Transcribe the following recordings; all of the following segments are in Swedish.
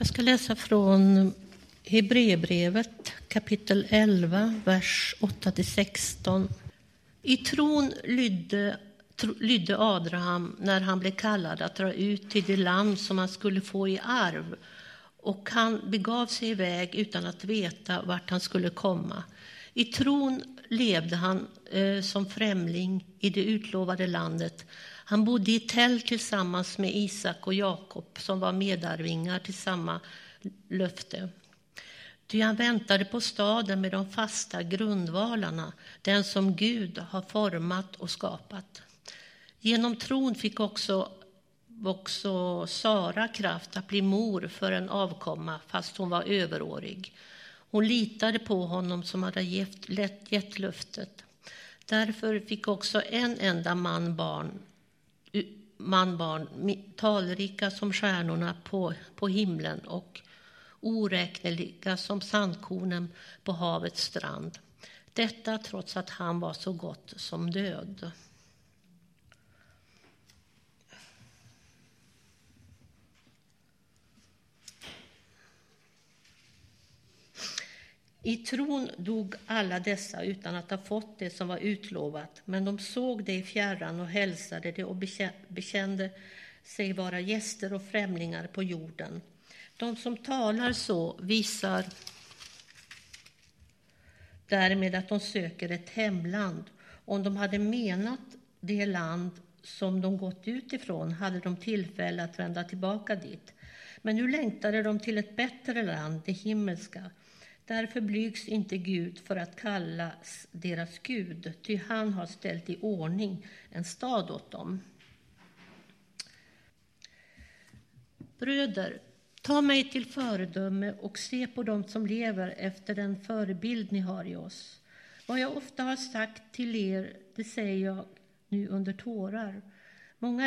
Jag ska läsa från Hebreerbrevet kapitel 11, vers 8-16. I tron lydde Abraham när han blev kallad att dra ut till det land som han skulle få i arv, och han begav sig iväg utan att veta vart han skulle komma. I tron levde han som främling i det utlovade landet. Han bodde i tält tillsammans med Isak och Jakob som var medarvingar till samma löfte. Ty han väntade på staden med de fasta grundvalarna, den som Gud har format och skapat. Genom tron fick också Sara kraft att bli mor för en avkomma fast hon var överårig. Hon litade på honom som hade gett löftet. Därför fick också en enda man barn, talrika som stjärnorna på himlen och oräkneliga som sandkornen på havets strand. Detta trots att han var så gott som död. I tron dog alla dessa utan att ha fått det som var utlovat, men de såg det i fjärran och hälsade det och bekände sig vara gäster och främlingar på jorden. De som talar så visar därmed att de söker ett hemland. Om de hade menat det land som de gått ut ifrån hade de tillfälle att vända tillbaka dit. Men nu längtade de till ett bättre land, det himmelska. Därför blygs inte Gud för att kallas deras Gud, ty han har ställt i ordning en stad åt dem. Bröder, ta mig till föredöme och se på dem som lever efter den förebild ni har i oss. Vad jag ofta har sagt till er, det säger jag nu under tårar. Många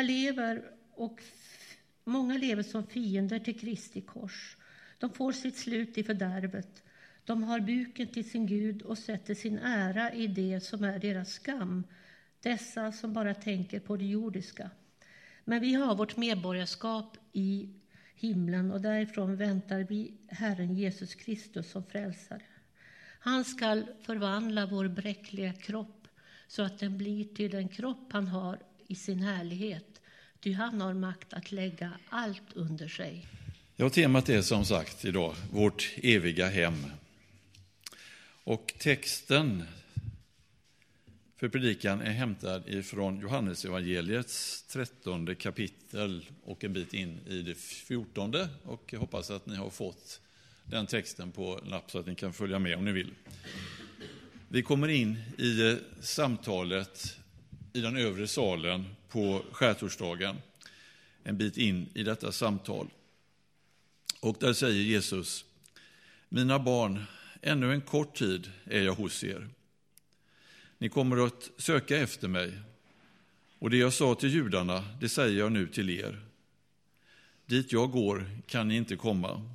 lever som fiender till Kristi kors. De får sitt slut i fördärvet. De har buken till sin Gud och sätter sin ära i det som är deras skam. Dessa som bara tänker på det jordiska. Men vi har vårt medborgarskap i himlen och därifrån väntar vi Herren Jesus Kristus som frälsare. Han ska förvandla vår bräckliga kropp så att den blir till den kropp han har i sin härlighet. Ty han har makt att lägga allt under sig. Ja, temat är som sagt idag vårt eviga hem. Och texten för predikan är hämtad ifrån Johannesevangeliets 13 kapitel och en bit in i det 14. Och jag hoppas att ni har fått den texten på lapp så att ni kan följa med om ni vill. Vi kommer in i samtalet i den övre salen på skärtorsdagen, en bit in i detta samtal. Och där säger Jesus: mina barn, ännu en kort tid är jag hos er. Ni kommer att söka efter mig, och det jag sa till judarna, det säger jag nu till er. Dit jag går kan ni inte komma.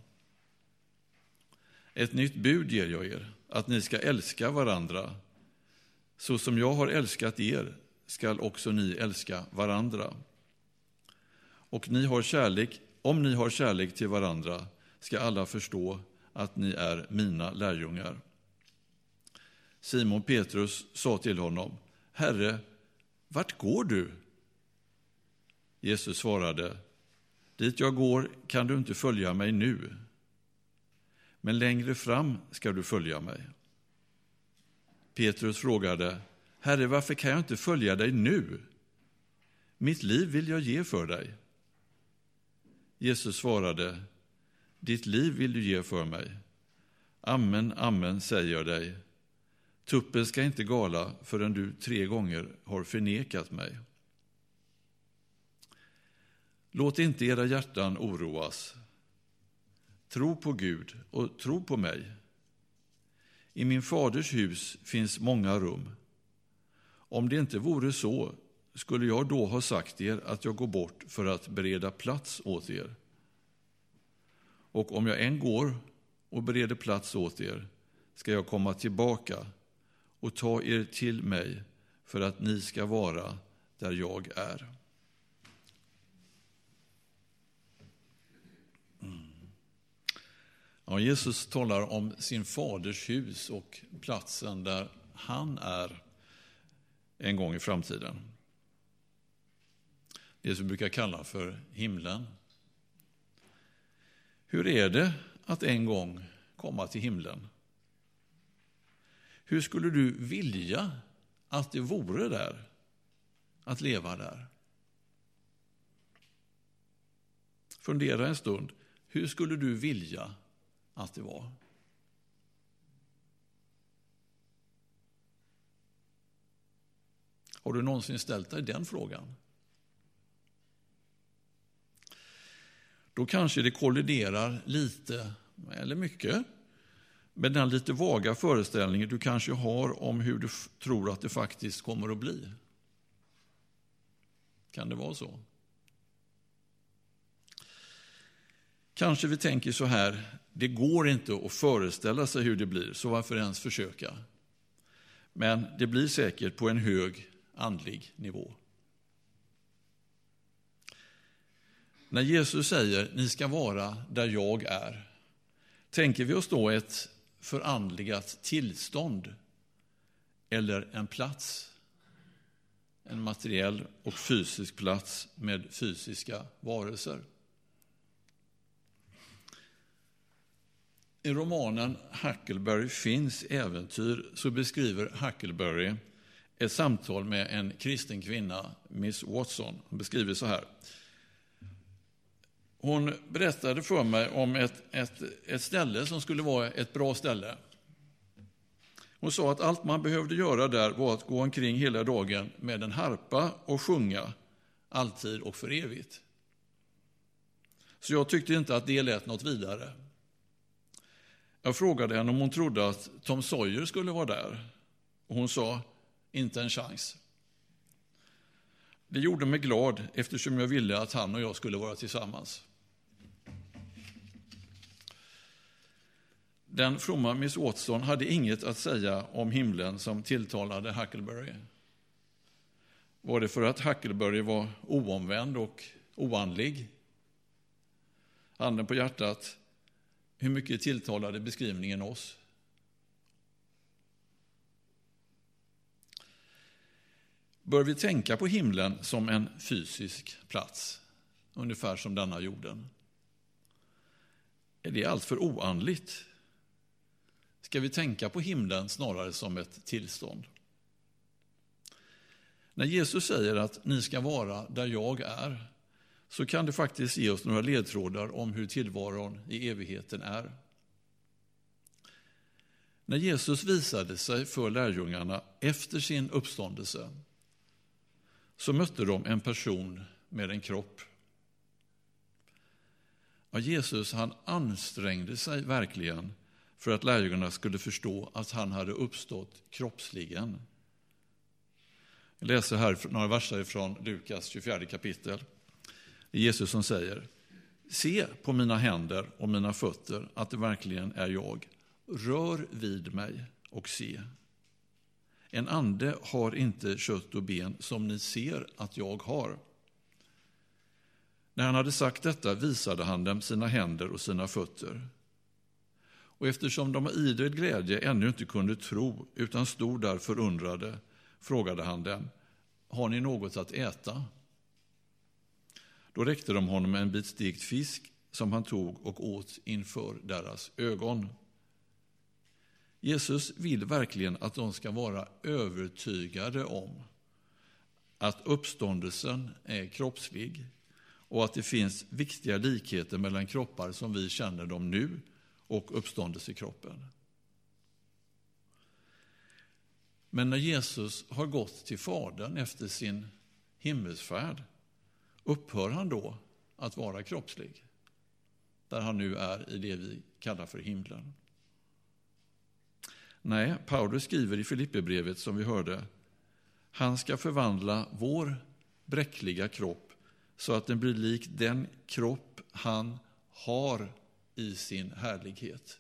Ett nytt bud ger jag er, att ni ska älska varandra. Så som jag har älskat er skall också ni älska varandra. Och om ni har kärlek till varandra ska alla förstå att ni är mina lärjungar. Simon Petrus sa till honom: Herre, vart går du? Jesus svarade: dit jag går kan du inte följa mig nu, men längre fram ska du följa mig. Petrus frågade: Herre, varför kan jag inte följa dig nu? Mitt liv vill jag ge för dig. Jesus svarade: ditt liv vill du ge för mig. Amen, amen säger jag dig. Tuppen ska inte gala förrän du 3 gånger har förnekat mig. Låt inte era hjärtan oroas. Tro på Gud och tro på mig. I min faders hus finns många rum. Om det inte vore så, skulle jag då ha sagt er att jag går bort för att bereda plats åt er. Och om jag än går och bereder plats åt er, ska jag komma tillbaka och ta er till mig för att ni ska vara där jag är. Ja, Jesus talar om sin faders hus och platsen där han är en gång i framtiden. Det som vi brukar kalla för himlen. Hur är det att en gång komma till himlen? Hur skulle du vilja att det vore där, att leva där? Fundera en stund. Hur skulle du vilja att det var? Har du någonsin ställt dig den frågan? Då kanske det kolliderar lite, eller mycket, med den lite vaga föreställningen du kanske har om hur du tror att det faktiskt kommer att bli. Kan det vara så? Kanske vi tänker så här, det går inte att föreställa sig hur det blir, så varför ens försöka? Men det blir säkert på en hög andlig nivå. När Jesus säger, ni ska vara där jag är, tänker vi oss då ett förandligat tillstånd eller en plats, en materiell och fysisk plats med fysiska varelser? I romanen Huckleberry Finns äventyr så beskriver Huckleberry ett samtal med en kristen kvinna, Miss Watson. Hon beskriver så här. Hon berättade för mig om ett ställe som skulle vara ett bra ställe. Hon sa att allt man behövde göra där var att gå omkring hela dagen med en harpa och sjunga, alltid och för evigt. Så jag tyckte inte att det lät något vidare. Jag frågade henne om hon trodde att Tom Sawyer skulle vara där. Och hon sa, inte en chans. Det gjorde mig glad eftersom jag ville att han och jag skulle vara tillsammans. Den fromma Miss Watson hade inget att säga om himlen som tilltalade Huckleberry. Var det för att Huckleberry var oomvänd och oandlig? Handen på hjärtat, hur mycket tilltalade beskrivningen oss? Bör vi tänka på himlen som en fysisk plats, ungefär som denna jorden? Är det allt för oandligt? Ska vi tänka på himlen snarare som ett tillstånd? När Jesus säger att ni ska vara där jag är, så kan det faktiskt ge oss några ledtrådar om hur tillvaron i evigheten är. När Jesus visade sig för lärjungarna efter sin uppståndelse, så mötte de en person med en kropp. Ja, Jesus, han ansträngde sig verkligen för att lärjungarna skulle förstå att han hade uppstått kroppsligen. Jag läser här några verser från Lukas 24 kapitel. Det är Jesus som säger, se på mina händer och mina fötter att det verkligen är jag. Rör vid mig och se. En ande har inte kött och ben som ni ser att jag har. När han hade sagt detta visade han dem sina händer och sina fötter. Och eftersom de i idel glädje ännu inte kunde tro utan stod där förundrade, frågade han dem, har ni något att äta? Då räckte de honom en bit stekt fisk som han tog och åt inför deras ögon. Jesus vill verkligen att de ska vara övertygade om att uppståndelsen är kroppslig och att det finns viktiga likheter mellan kroppar som vi känner dem nu och uppståndelsekroppen. Men när Jesus har gått till Fadern efter sin himmelsfärd, upphör han då att vara kroppslig, där han nu är i det vi kallar för himlen? Nej, Paulus skriver i Filipperbrevet som vi hörde, han ska förvandla vår bräckliga kropp så att den blir lik den kropp han har i sin härlighet.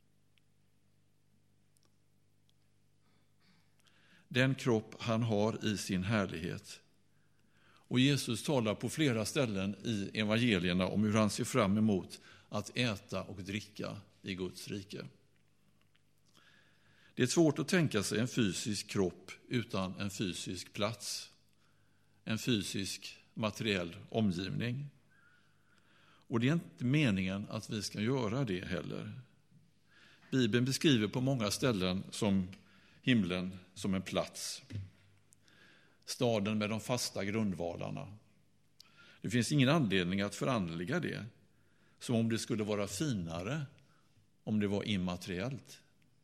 Den kropp han har i sin härlighet. Och Jesus talar på flera ställen i evangelierna om hur han ser fram emot att äta och dricka i Guds rike. Det är svårt att tänka sig en fysisk kropp utan en fysisk plats, en fysisk materiell omgivning. Och det är inte meningen att vi ska göra det heller. Bibeln beskriver på många ställen som himlen som en plats. Staden med de fasta grundvalarna. Det finns ingen anledning att förandliga det, som om det skulle vara finare om det var immateriellt.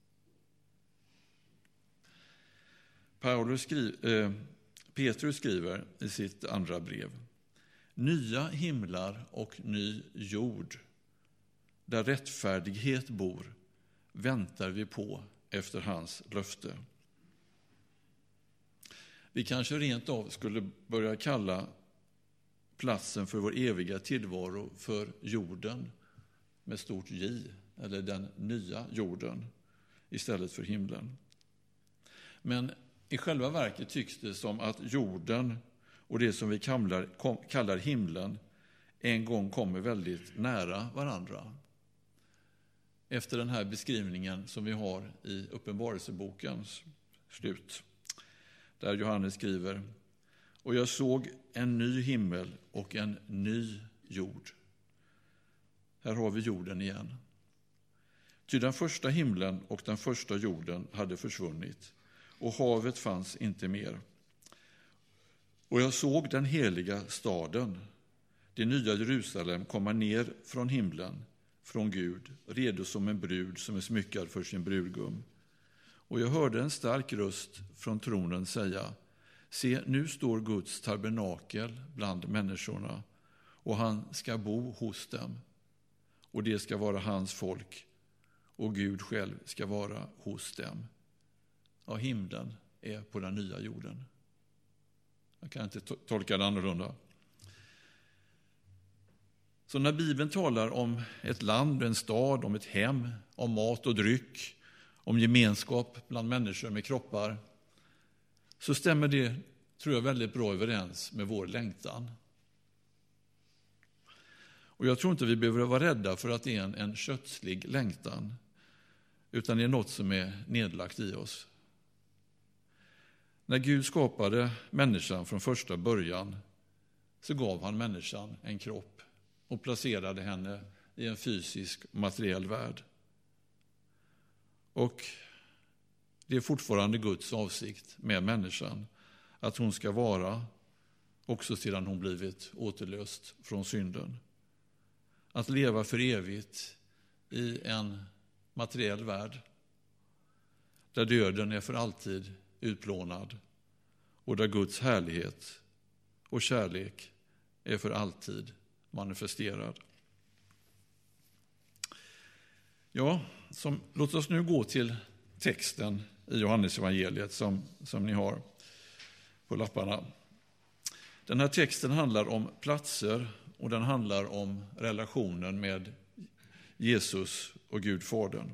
Petrus skriver i sitt andra brev: nya himlar och ny jord, där rättfärdighet bor, väntar vi på efter hans löfte. Vi kanske rent av skulle börja kalla platsen för vår eviga tillvaro för jorden med stort J, eller den nya jorden, istället för himlen. Men i själva verket tycks det som att jorden och det som vi kallar himlen en gång kommer väldigt nära varandra. Efter den här beskrivningen som vi har i Uppenbarelsebokens slut, där Johannes skriver: och jag såg en ny himmel och en ny jord. Här har vi jorden igen. Ty den första himlen och den första jorden hade försvunnit, och havet fanns inte mer. Och jag såg den heliga staden, det nya Jerusalem, komma ner från himlen, från Gud, redo som en brud som är smyckad för sin brudgum. Och jag hörde en stark röst från tronen säga: se, nu står Guds tabernakel bland människorna, och han ska bo hos dem, och det ska vara hans folk, och Gud själv ska vara hos dem. Ja, himlen är på den nya jorden. Jag kan inte tolka det annorlunda. Så när Bibeln talar om ett land, en stad, om ett hem, om mat och dryck, om gemenskap bland människor med kroppar, så stämmer det, tror jag, väldigt bra överens med vår längtan. Och jag tror inte vi behöver vara rädda för att det är en kötslig längtan, utan det är något som är nedlagt i oss. När Gud skapade människan från första början, så gav han människan en kropp och placerade henne i en fysisk materiell värld. Och det är fortfarande Guds avsikt med människan, att hon ska vara, också sedan hon blivit återlöst från synden, att leva för evigt i en materiell värld där döden är för alltid utplånad och där Guds härlighet och kärlek är för alltid manifesterad. Ja, låt oss nu gå till texten i Johannes evangeliet som ni har på lapparna. Den här texten handlar om platser, och den handlar om relationen med Jesus och Gud Fadern.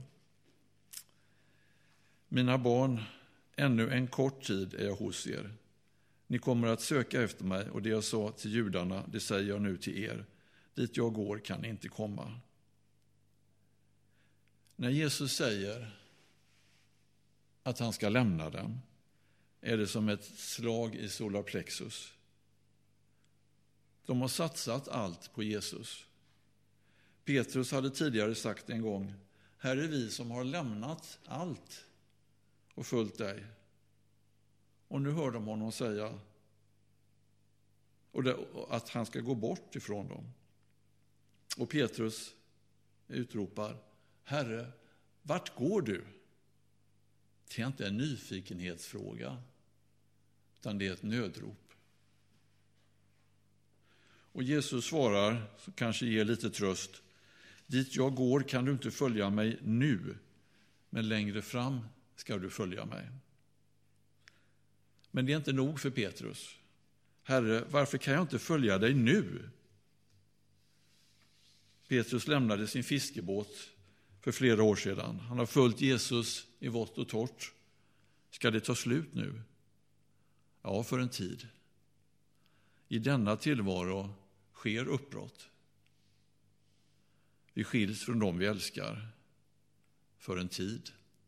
Mina barn, ännu en kort tid är jag hos er. Ni kommer att söka efter mig, och det jag sa till judarna, det säger jag nu till er. Dit jag går kan ni inte komma. När Jesus säger att han ska lämna dem, är det som ett slag i solar plexus. De har satsat allt på Jesus. Petrus hade tidigare sagt en gång: här är vi som har lämnat allt och följt dig. Och nu hör de honom säga att han ska gå bort ifrån dem. Och Petrus utropar: Herre, vart går du? Det är inte en nyfikenhetsfråga, utan det är ett nödrop. Och Jesus svarar, så kanske ger lite tröst: dit jag går kan du inte följa mig nu, men längre fram ska du följa mig. Men det är inte nog för Petrus. Herre, varför kan jag inte följa dig nu? Petrus lämnade sin fiskebåt för flera år sedan. Han har följt Jesus i vått och torrt. Ska det ta slut nu? Ja, för en tid. I denna tillvaro sker uppbrott. Vi skiljs från dem vi älskar. för en tid.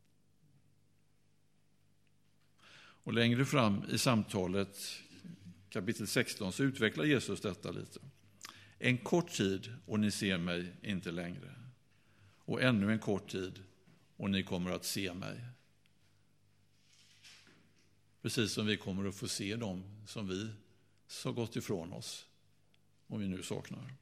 Och längre fram i samtalet, kapitel 16, så utvecklar Jesus detta lite. En kort tid och ni ser mig inte längre. Och ännu en kort tid och ni kommer att se mig. Precis som vi kommer att få se dem som vi har gått ifrån oss och vi nu saknar.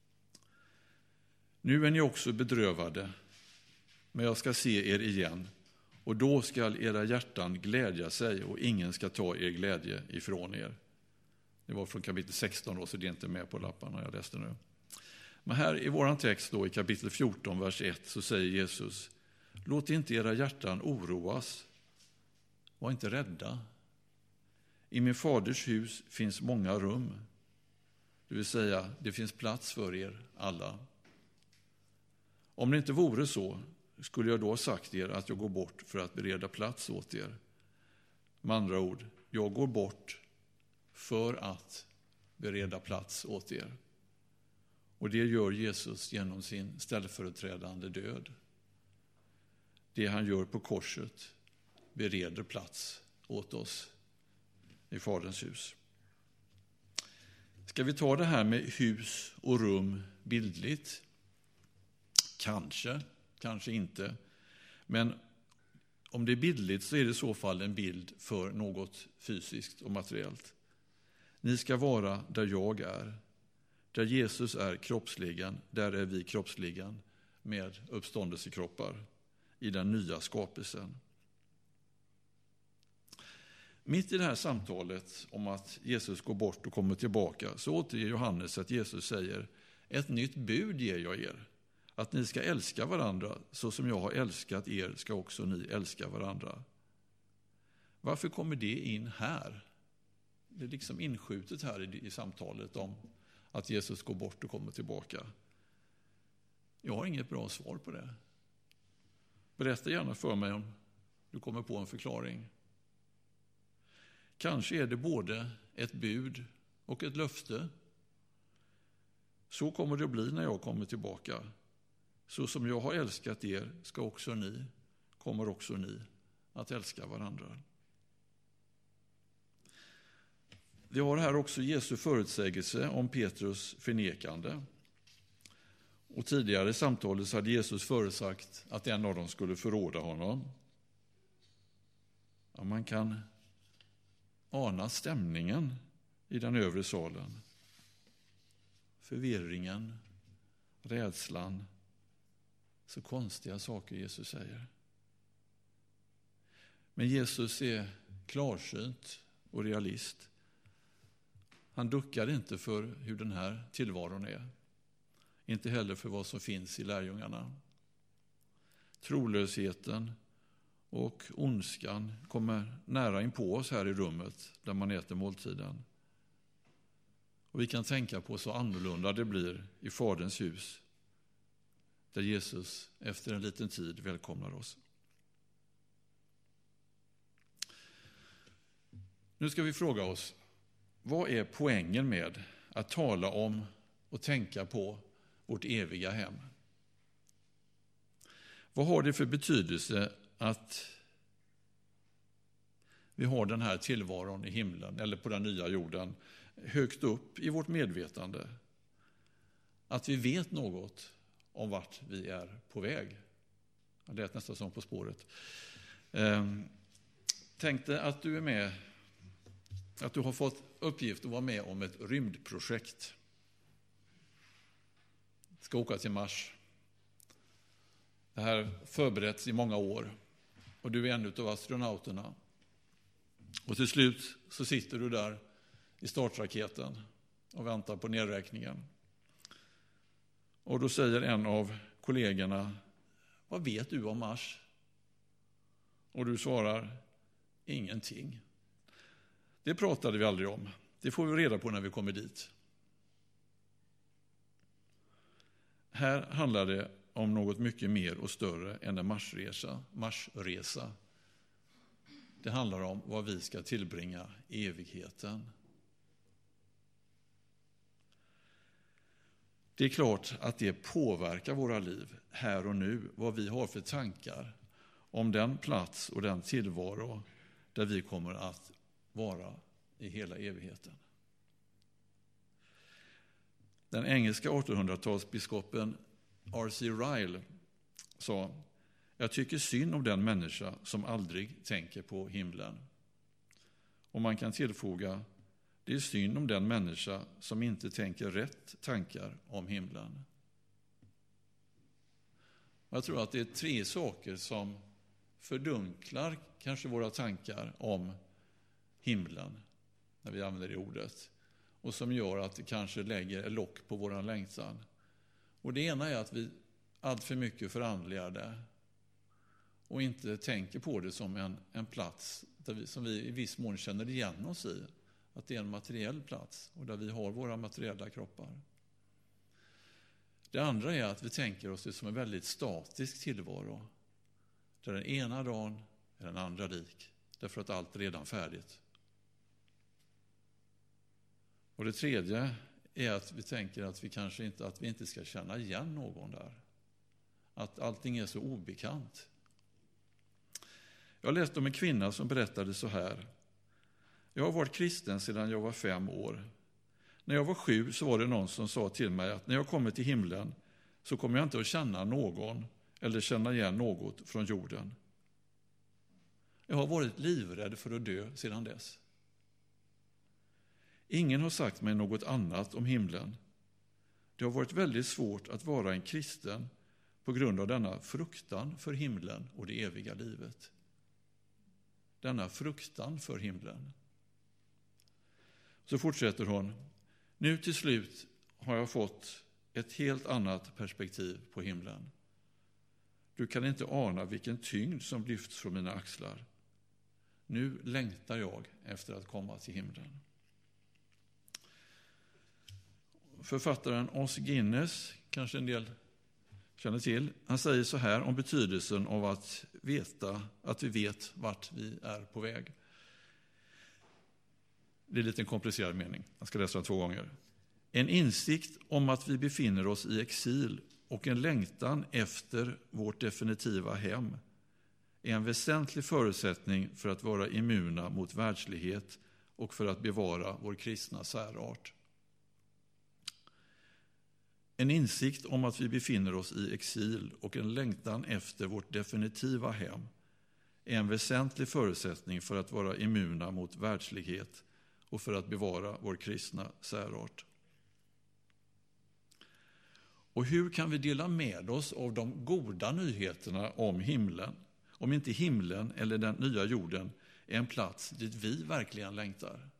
Nu är ni också bedrövade, men jag ska se er igen. Och då ska era hjärtan glädja sig och ingen ska ta er glädje ifrån er. Det var från kapitel 16 då, så det är inte med på lapparna jag läste nu. Men här i våran text då, i kapitel 14, vers 1, så säger Jesus: låt inte era hjärtan oroas. Var inte rädda. I min faders hus finns många rum. Det vill säga, det finns plats för er alla. Om det inte vore så, skulle jag då ha sagt er att jag går bort för att bereda plats åt er. Med andra ord, jag går bort för att bereda plats åt er. Och det gör Jesus genom sin ställföreträdande död. Det han gör på korset bereder plats åt oss i Faderns hus. Ska vi ta det här med hus och rum bildligt? Kanske inte. Men om det är bildligt så är det i så fall en bild för något fysiskt och materiellt. Ni ska vara där jag är. Där Jesus är kroppsligen, där är vi kroppsligen med uppståndelsekroppar i den nya skapelsen. Mitt i det här samtalet om att Jesus går bort och kommer tillbaka så återger Johannes att Jesus säger: ett nytt bud ger jag er, att ni ska älska varandra så som jag har älskat er ska också ni älska varandra. Varför kommer det in här? Det är liksom inskjutet här i samtalet om att Jesus går bort och kommer tillbaka. Jag har inget bra svar på det. Berätta gärna för mig om du kommer på en förklaring. Kanske är det både ett bud och ett löfte. Så kommer det att bli när jag kommer tillbaka. Så som jag har älskat er kommer också ni att älska varandra. Vi har här också Jesu förutsägelse om Petrus förnekande. Och tidigare i samtalet så hade Jesus förutsagt att en av dem skulle förråda honom. Ja, man kan ana stämningen i den övre salen. Förvirringen, rädslan, så konstiga saker Jesus säger. Men Jesus är klarsynt och realist. Han duckar inte för hur den här tillvaron är. Inte heller för vad som finns i lärjungarna. Trolösheten och ondskan kommer nära in på oss här i rummet där man äter måltiden. Och vi kan tänka på så annorlunda det blir i Faderns hus, där Jesus efter en liten tid välkomnar oss. Nu ska vi fråga oss, vad är poängen med att tala om och tänka på vårt eviga hem? Vad har det för betydelse att vi har den här tillvaron i himlen eller på den nya jorden högt upp i vårt medvetande? Att vi vet något om vart vi är på väg. Det lät nästan som På spåret. Tänk dig att du är med, att du har fått uppgift att vara med om ett rymdprojekt. Ska åka till Mars. Det här förberetts i många år och du är en av astronauterna. Och till slut så sitter du där i startraketen och väntar på nedräkningen. Och då säger en av kollegorna: vad vet du om Mars? Och du svarar: ingenting. Det pratade vi aldrig om. Det får vi reda på när vi kommer dit. Här handlar det om något mycket mer och större än en Marsresa. Det handlar om vad vi ska tillbringa evigheten. Det är klart att det påverkar våra liv här och nu, vad vi har för tankar om den plats och den tillvaro där vi kommer att vara i hela evigheten. Den engelska 1800-talsbiskopen R.C. Ryle sa: jag tycker synd om den människa som aldrig tänker på himlen. Och man kan tillfoga: det är synd om den människa som inte tänker rätt tankar om himlen. Jag tror att det är 3 saker som fördunklar kanske våra tankar om himlen när vi använder det ordet, och som gör att det kanske lägger lock på våran längtan. Och det ena är att vi allt för mycket förandligar det och inte tänker på det som en plats där som vi i viss mån känner igen oss i, att det är en materiell plats och där vi har våra materiella kroppar. Det andra är att vi tänker oss det som en väldigt statisk tillvaro, där den ena dagen är den andra lik, därför att allt är redan färdigt. Och det tredje är att vi tänker att vi inte ska känna igen någon där. Att allting är så obekant. Jag läste om en kvinna som berättade så här: jag har varit kristen sedan jag var 5 år. När jag var 7 så var det någon som sa till mig att när jag kommer till himlen så kommer jag inte att känna någon eller känna igen något från jorden. Jag har varit livrädd för att dö sedan dess. Ingen har sagt mig något annat om himlen. Det har varit väldigt svårt att vara en kristen på grund av denna fruktan för himlen och det eviga livet. Denna fruktan för himlen. Så fortsätter hon: nu till slut har jag fått ett helt annat perspektiv på himlen. Du kan inte ana vilken tyngd som lyfts från mina axlar. Nu längtar jag efter att komma till himlen. Författaren Os Guinness, kanske en del känner till, han säger så här om betydelsen av att vi vet vart vi är på väg. Det är lite en komplicerad mening. Jag ska läsa den 2 gånger. En insikt om att vi befinner oss i exil och en längtan efter vårt definitiva hem är en väsentlig förutsättning för att vara immuna mot världslighet och för att bevara vår kristna särart. En insikt om att vi befinner oss i exil och en längtan efter vårt definitiva hem är en väsentlig förutsättning för att vara immuna mot världslighet och för att bevara vår kristna särart. Och hur kan vi dela med oss av de goda nyheterna om himlen, om inte himlen eller den nya jorden är en plats dit vi verkligen längtar?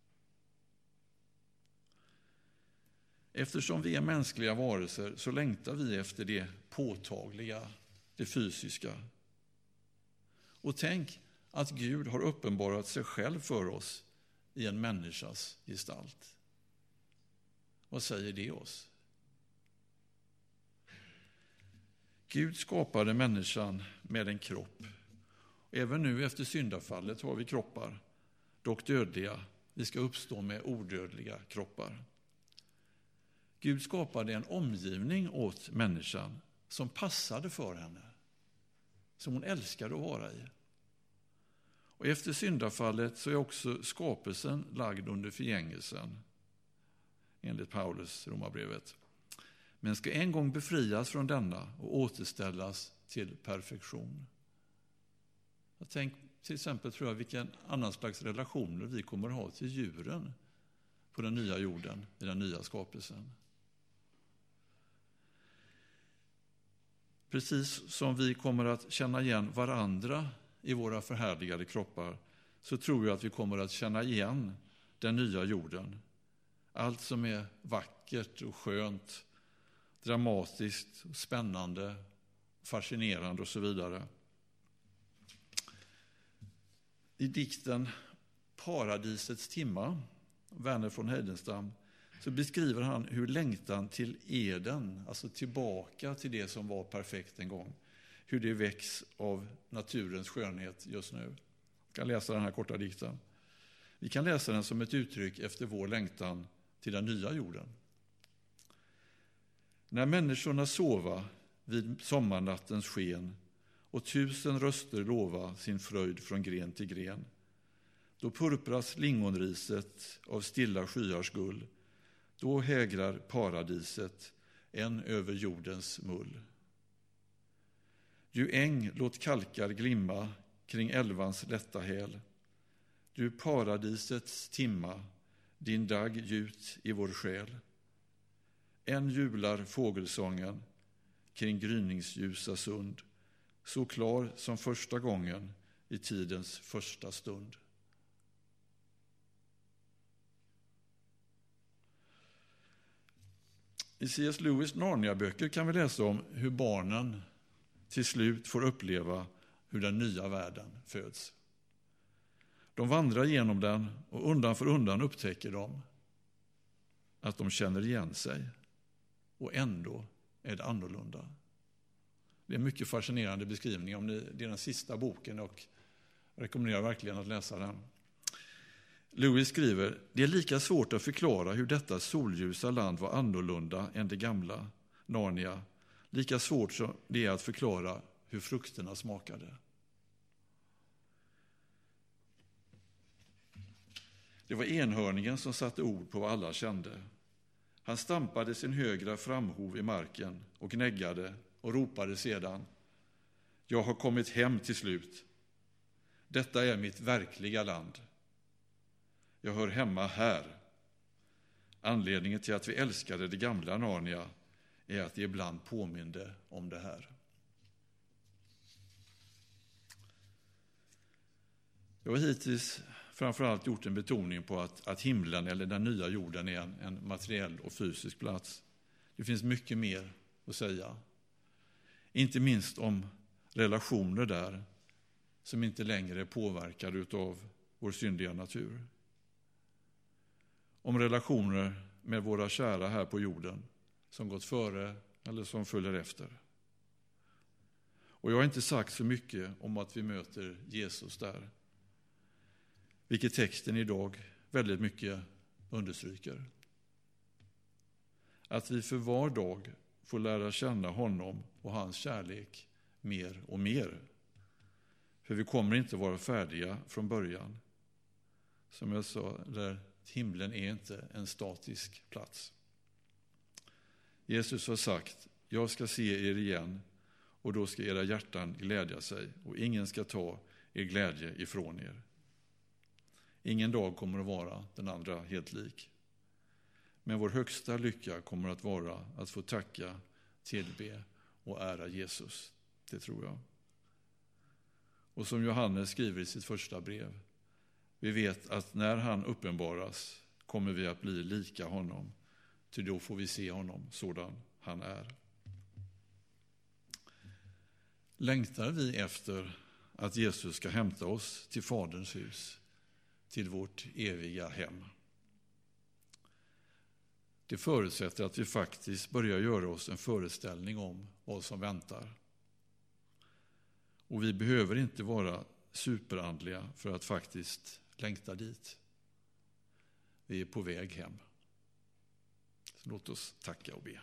Eftersom vi är mänskliga varelser så längtar vi efter det påtagliga, det fysiska. Och tänk att Gud har uppenbarat sig själv för oss i en människas gestalt. Vad säger det oss? Gud skapade människan med en kropp. Även nu efter syndafallet har vi kroppar, dock dödliga. Vi ska uppstå med odödliga kroppar. Gud skapade en omgivning åt människan som passade för henne, som hon älskade att vara i. Och efter syndafallet så är också skapelsen lagd under förgängelsen, enligt Paulus Romarbrevet. Men ska en gång befrias från denna och återställas till perfektion. Jag tänker till exempel, tror jag, vilken annan slags relationer vi kommer att ha till djuren på den nya jorden, i den nya skapelsen. Precis som vi kommer att känna igen varandra i våra förhärligade kroppar, så tror jag att vi kommer att känna igen den nya jorden. Allt som är vackert och skönt, dramatiskt, spännande, fascinerande och så vidare. I dikten Paradisets timma, Verner von Heidenstam, så beskriver han hur längtan till Eden, alltså tillbaka till det som var perfekt en gång, hur det väcks av naturens skönhet just nu. Jag kan läsa den här korta dikten. Vi kan läsa den som ett uttryck efter vår längtan till den nya jorden. När människorna sova vid sommarnattens sken och 1000 röster lova sin fröjd från gren till gren, då purpras lingonriset av stilla skyars gull, då hägrar paradiset än över jordens mull. Du äng låt kalkar glimma kring älvans lätta häl, du paradisets timma, din dag gjut i vår själ. Än jublar fågelsången kring gryningsljusa sund, så klar som första gången i tidens första stund. I C.S. Lewis Narnia-böcker kan vi läsa om hur barnen till slut får uppleva hur den nya världen föds. De vandrar genom den och undan för undan upptäcker de att de känner igen sig, och ändå är det annorlunda. Det är en mycket fascinerande beskrivning. Det är den sista boken och jag rekommenderar verkligen att läsa den. Lewis skriver: det är lika svårt att förklara hur detta solljusa land var annorlunda än det gamla Narnia. Lika svårt som det är att förklara hur frukterna smakade. Det var enhörningen som satte ord på vad alla kände. Han stampade sin högra framhov i marken och gnäggade och ropade sedan: jag har kommit hem till slut. Detta är mitt verkliga land. Jag hör hemma här. Anledningen till att vi älskade det gamla Narnia är att det ibland påminde om det här. Jag har hittills framförallt gjort en betoning på att himlen eller den nya jorden är en materiell och fysisk plats. Det finns mycket mer att säga. Inte minst om relationer där som inte längre är påverkade av vår syndiga natur. Om relationer med våra kära här på jorden som gått före eller som följer efter. Och jag har inte sagt så mycket om att vi möter Jesus där, vilket texten idag väldigt mycket understryker. Att vi för var dag får lära känna honom och hans kärlek mer och mer. För vi kommer inte vara färdiga från början. Som jag sa, där himlen är inte en statisk plats. Jesus har sagt: jag ska se er igen, och då ska era hjärtan glädja sig, och ingen ska ta er glädje ifrån er. Ingen dag kommer att vara den andra helt lik. Men vår högsta lycka kommer att vara att få tacka, tillbe och ära Jesus. Det tror jag. Och som Johannes skriver i sitt första brev: vi vet att när han uppenbaras kommer vi att bli lika honom, till då får vi se honom sådan han är. Längtar vi efter att Jesus ska hämta oss till Faderns hus, till vårt eviga hem? Det förutsätter att vi faktiskt börjar göra oss en föreställning om vad som väntar. Och vi behöver inte vara superandliga för att faktiskt längta dit. Vi är på väg hem. Så låt oss tacka och be.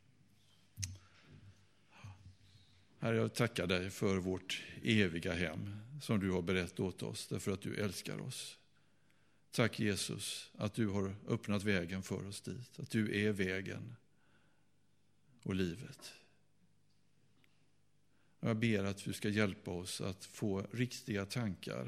Herre, jag tackar dig för vårt eviga hem som du har berättat åt oss, därför att du älskar oss. Tack Jesus att du har öppnat vägen för oss dit, att du är vägen och livet. Jag ber att du ska hjälpa oss att få riktiga tankar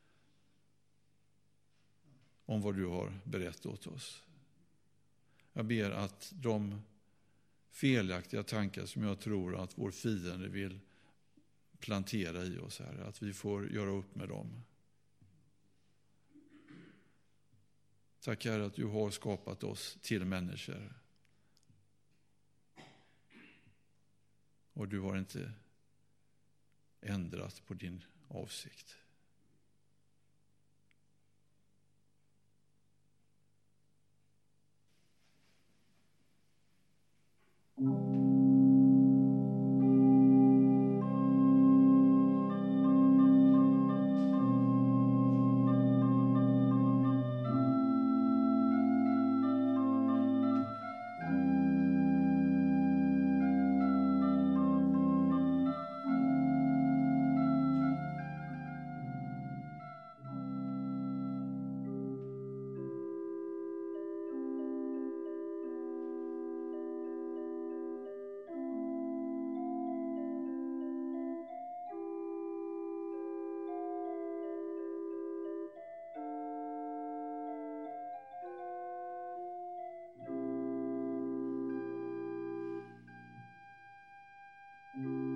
om vad du har berättat åt oss. Jag ber att de felaktiga tankar som jag tror att vår fiende vill plantera i oss här, att vi får göra upp med dem. Tack Herre att du har skapat oss till människor. Och du har inte ändrat på din avsikt. Amen.